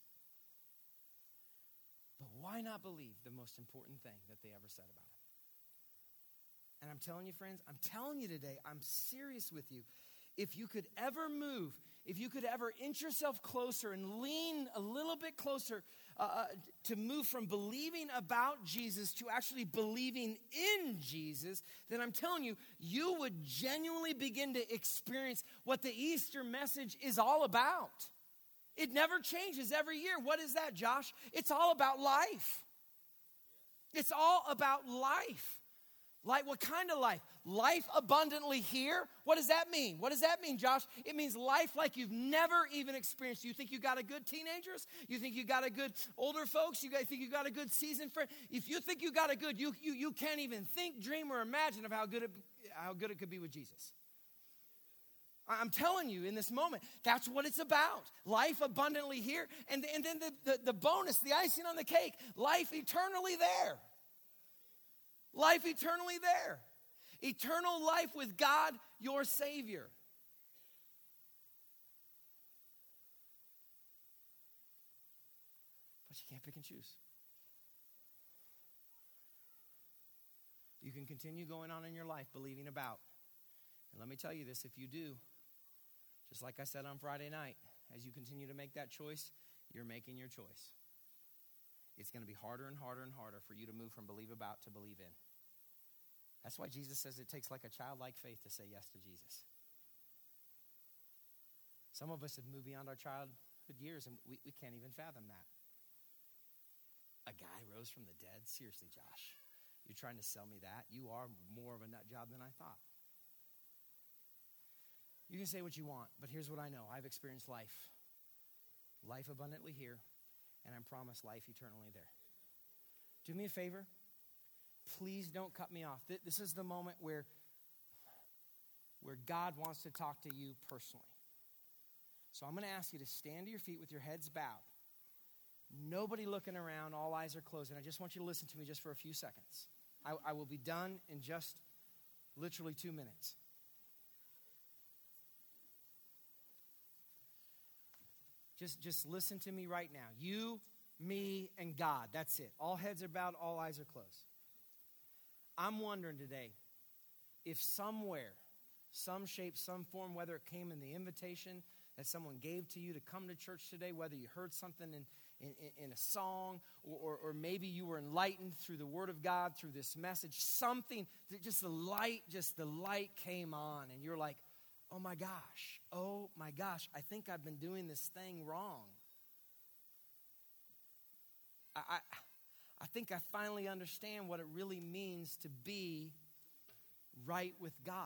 But why not believe the most important thing that they ever said about him? And I'm telling you, friends, I'm telling you today, I'm serious with you. If you could ever move, if you could ever inch yourself closer and lean a little bit closer uh, to move from believing about Jesus to actually believing in Jesus, then I'm telling you, you would genuinely begin to experience what the Easter message is all about. It never changes every year. What is that, Josh? It's all about life. It's all about life. Like what kind of life? Life abundantly here? What does that mean? What does that mean, Josh? It means life like you've never even experienced. You think you got a good teenagers? You think you got a good older folks? You think you got a good seasoned friend? If you think you got a good, you, you, you can't even think, dream, or imagine of how good it, how good it could be with Jesus. I'm telling you in this moment, that's what it's about. Life abundantly here. And, and then the, the, the bonus, the icing on the cake, life eternally there. Life eternally there. Eternal life with God, your Savior. But you can't pick and choose. You can continue going on in your life believing about. And let me tell you this, if you do, just like I said on Friday night, as you continue to make that choice, you're making your choice. It's going to be harder and harder and harder for you to move from believe about to believe in. That's why Jesus says it takes like a childlike faith to say yes to Jesus. Some of us have moved beyond our childhood years and we, we can't even fathom that. A guy rose from the dead? Seriously, Josh, you're trying to sell me that? You are more of a nut job than I thought. You can say what you want, but here's what I know. I've experienced life. Life abundantly here, and I'm promised life eternally there. Do me a favor. Please don't cut me off. This is the moment where, where God wants to talk to you personally. So I'm going to ask you to stand to your feet with your heads bowed. Nobody looking around, all eyes are closed. And I just want you to listen to me just for a few seconds. I, I will be done in just literally two minutes. Just, just listen to me right now. You me, and God. That's it. All heads are bowed, all eyes are closed. I'm wondering today if somewhere, some shape, some form, whether it came in the invitation that someone gave to you to come to church today, whether you heard something in, in, in a song, or, or, or maybe you were enlightened through the Word of God, through this message, something, just the light, just the light came on, and you're like, oh my gosh, oh my gosh, I think I've been doing this thing wrong. I, I, I think I finally understand what it really means to be right with God.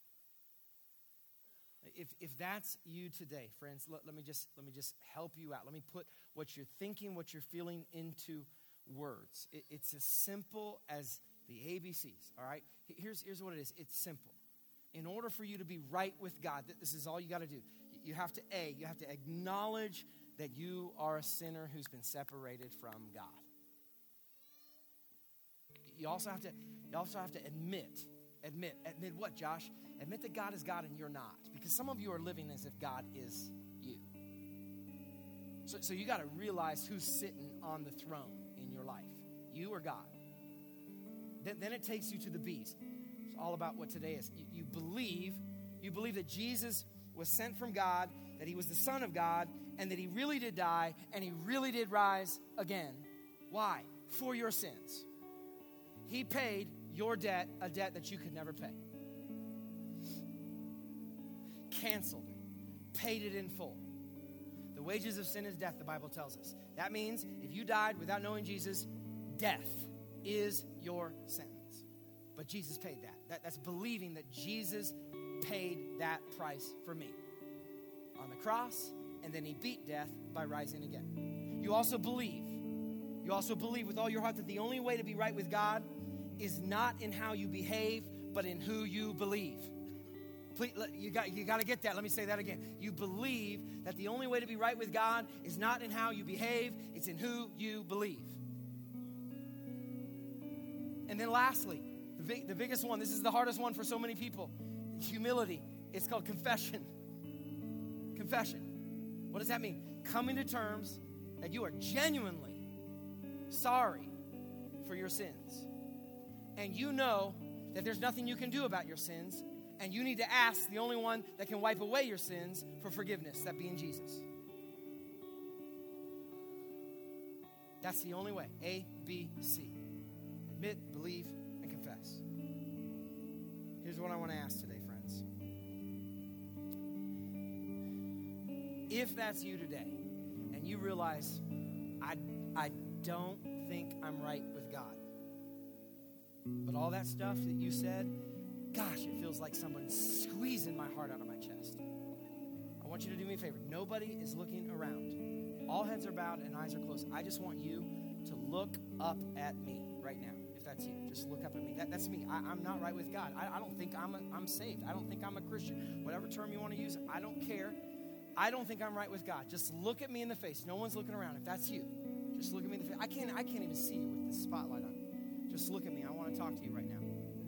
If if that's you today, friends, let, let me just let me just help you out. Let me put what you're thinking, what you're feeling into words. It, it's as simple as the A B Cs, all right? Here's, here's what it is. It's simple. In order for you to be right with God, this is all you got to do. You have to, A, you have to acknowledge that you are a sinner who's been separated from God. You also have to, you also have to admit, admit, admit what, Josh? Admit that God is God and you're not. Because some of you are living as if God is you. So, so you got to realize who's sitting on the throne in your life, you or God. Then, then it takes you to the B's. It's all about what today is. You, you believe, you believe that Jesus was sent from God, that he was the Son of God, and that he really did die, and he really did rise again. Why? For your sins. He paid your debt, a debt that you could never pay. Canceled it, paid it in full. The wages of sin is death, the Bible tells us. That means if you died without knowing Jesus, death is your sentence. But Jesus paid that. that. That's believing that Jesus paid that price for me on the cross, and then he beat death by rising again. You also believe, you also believe with all your heart that the only way to be right with God is not in how you behave, but in who you believe. Please, you got, you got to get that. Let me say that again. You believe that the only way to be right with God is not in how you behave, it's in who you believe. And then lastly, the, big, the biggest one, this is the hardest one for so many people, humility. It's called confession. Confession. What does that mean? Coming to terms that you are genuinely sorry for your sins. And you know that there's nothing you can do about your sins, and you need to ask the only one that can wipe away your sins for forgiveness, that being Jesus. That's the only way. A, B, C. Admit, believe, and confess. Here's what I want to ask today, friends. If that's you today, and you realize, I, I don't think I'm right with God, but all that stuff that you said, gosh, it feels like someone's squeezing my heart out of my chest. I want you to do me a favor. Nobody is looking around. All heads are bowed and eyes are closed. I just want you to look up at me right now. If that's you, just look up at me. That, that's me. I, I'm not right with God. I, I don't think I'm, a, I'm saved. I don't think I'm a Christian. Whatever term you want to use, I don't care. I don't think I'm right with God. Just look at me in the face. No one's looking around. If that's you, just look at me in the face. I can't, I can't even see you with this spotlight on. Just look at me. I want to talk to you right now.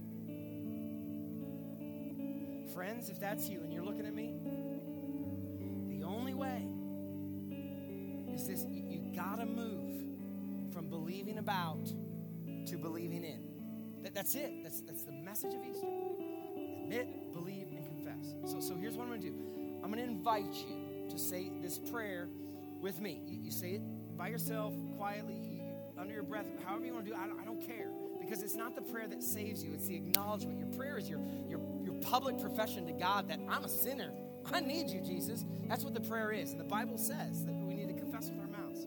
Friends, if that's you and you're looking at me, the only way is this. You, you got to move from believing about to believing in. That, that's it. That's, that's the message of Easter. Admit, believe, and confess. So, so here's what I'm going to do. I'm going to invite you to say this prayer with me. You, you say it by yourself, quietly, you, under your breath, however you want to do it. I don't, I don't care. Because it's not the prayer that saves you. It's the acknowledgement. Your prayer is your, your, your public profession to God that I'm a sinner. I need you, Jesus. That's what the prayer is. And the Bible says that we need to confess with our mouths.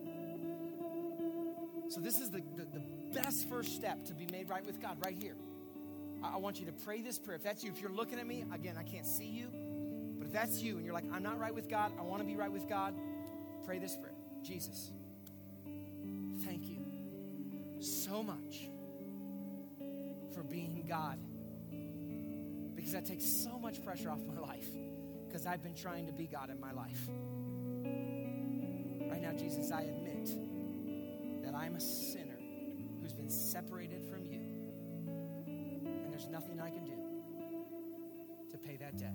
So this is the, the, the best first step to be made right with God right here. I, I want you to pray this prayer. If that's you, if you're looking at me, again, I can't see you. But if that's you and you're like, I'm not right with God, I want to be right with God, pray this prayer. Jesus, thank you so much for being God, because that takes so much pressure off my life, because I've been trying to be God in my life. Right now, Jesus, I admit that I'm a sinner who's been separated from you, and there's nothing I can do to pay that debt.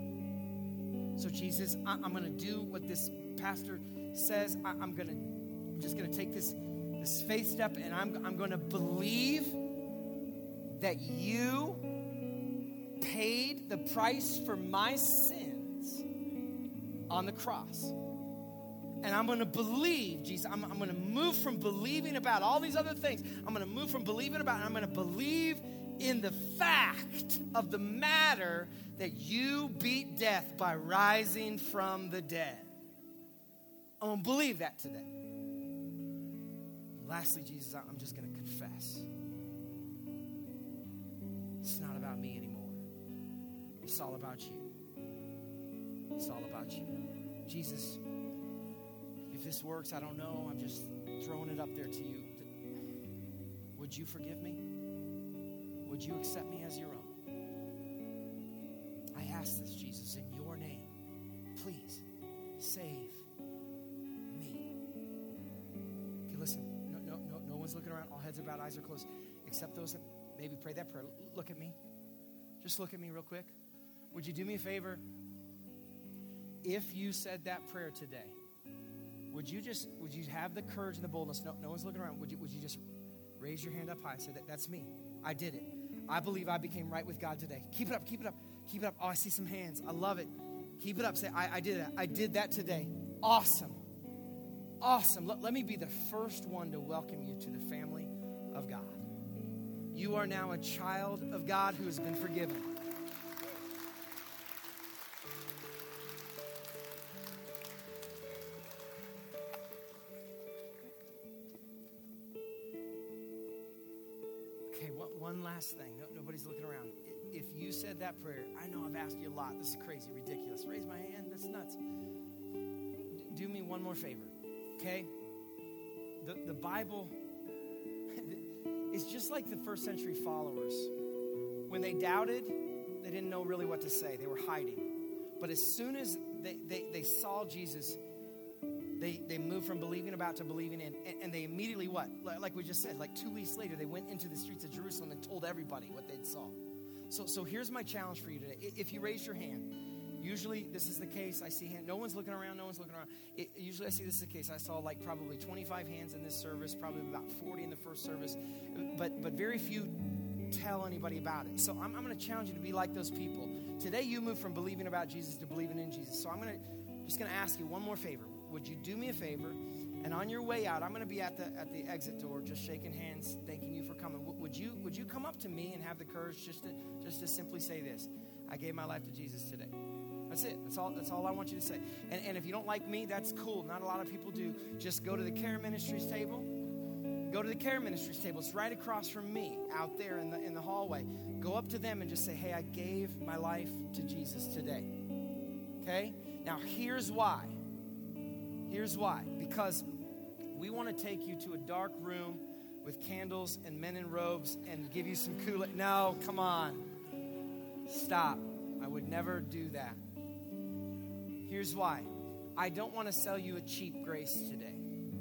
So Jesus, I, I'm going to do what this pastor says. I, I'm going to I'm just going to take this, this faith step, and I'm, I'm going to believe that you paid the price for my sins on the cross. And I'm going to believe, Jesus, I'm, I'm going to move from believing about all these other things. I'm going to move from believing about, and I'm going to believe in the fact of the matter that you beat death by rising from the dead. I'm going to believe that today. And lastly, Jesus, I'm just going to confess. It's not about me anymore. It's all about you. It's all about you. Jesus, if this works, I don't know. I'm just throwing it up there to you. Would you forgive me? Would you accept me as your own? I ask this, Jesus, in your name. Please save me. Okay, listen. No, no, no, no one's looking around. All heads are bowed, eyes are closed, except those that maybe prayed that prayer. Look at me. Just look at me real quick. Would you do me a favor? If you said that prayer today, would you just, would you have the courage and the boldness? No, no one's looking around. Would you, would you just raise your hand up high and say, that, that's me. I did it. I believe I became right with God today. Keep it up, keep it up, keep it up. Oh, I see some hands. I love it. Keep it up. Say, I, I did that. I did that today. Awesome. Awesome. Let, let me be the first one to welcome you to the family of God. You are now a child of God who has been forgiven. Okay, one, one last thing. No, nobody's looking around. If you said that prayer, I know I've asked you a lot. This is crazy, ridiculous. Raise my hand. That's nuts. Do me one more favor, okay? The, the Bible, it's just like the first century followers. When they doubted, they didn't know really what to say. They were hiding. But as soon as they, they, they saw Jesus, They they moved from believing about to believing in. And, and they immediately what? Like we just said, like two weeks later, they went into the streets of Jerusalem and told everybody what they'd saw. So so here's my challenge for you today. If you raise your hand, usually this is the case. I see hand. No one's looking around. No one's looking around. It, usually I see this is the case. I saw like probably twenty-five hands in this service, probably about forty in the first service. But, but very few tell anybody about it. So I'm, I'm going to challenge you to be like those people. Today you move from believing about Jesus to believing in Jesus. So I'm going to just going to ask you one more favor. Would you do me a favor? And on your way out, I'm going to be at the at the exit door, just shaking hands, thanking you for coming. W- would you would you come up to me and have the courage just to just to simply say this? I gave my life to Jesus today. That's it. That's all. That's all I want you to say. And and if you don't like me, that's cool. Not a lot of people do. Just go to the Care Ministries table. Go to the Care Ministries table. It's right across from me, out there in the in the hallway. Go up to them and just say, "Hey, I gave my life to Jesus today." Okay. Now here's why. Here's why. Because we want to take you to a dark room with candles and men in robes and give you some Kool-Aid. No, come on. Stop. I would never do that. Here's why. I don't want to sell you a cheap grace today.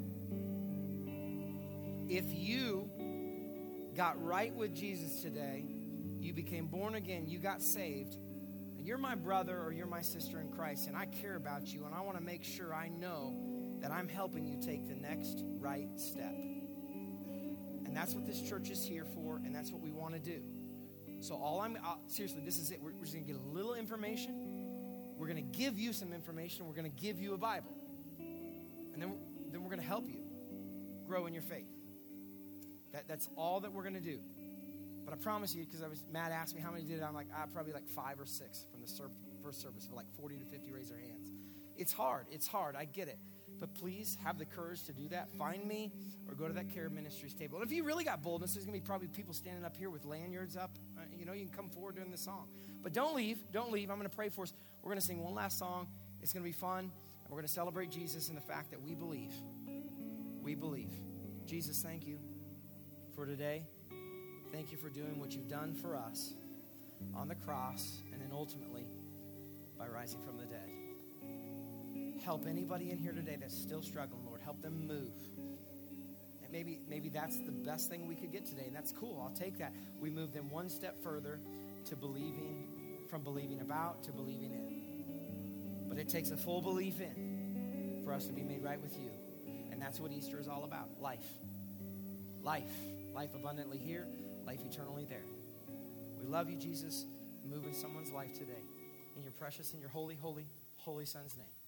If you got right with Jesus today, you became born again, you got saved, you're my brother or you're my sister in Christ, and I care about you, and I want to make sure I know that I'm helping you take the next right step. And that's what this church is here for, and that's what we want to do. So all I'm, uh, seriously, this is it. We're, we're just going to get a little information. We're going to give you some information. We're going to give you a Bible. And then, then we're going to help you grow in your faith. That, that's all that we're going to do. But I promise you, because I was Matt asked me how many did it. I'm like, ah, probably like five or six from the ser- first service. For like forty to fifty raise their hands. It's hard. It's hard. I get it. But please have the courage to do that. Find me or go to that Care Ministries table. And if you really got boldness, there's going to be probably people standing up here with lanyards up. Uh, you know, you can come forward during the song. But don't leave. Don't leave. I'm going to pray for us. We're going to sing one last song. It's going to be fun. And we're going to celebrate Jesus and the fact that we believe. We believe. Jesus, thank you for today. Thank you for doing what you've done for us on the cross and then ultimately by rising from the dead. Help anybody in here today that's still struggling, Lord. Help them move. And maybe, maybe that's the best thing we could get today, and that's cool. I'll take that. We move them one step further to believing, from believing about to believing in. But it takes a full belief in for us to be made right with you. And that's what Easter is all about. Life. Life. Life abundantly here, life eternally there. We love you, Jesus. Move in someone's life today. In your precious and your holy, holy, holy Son's name.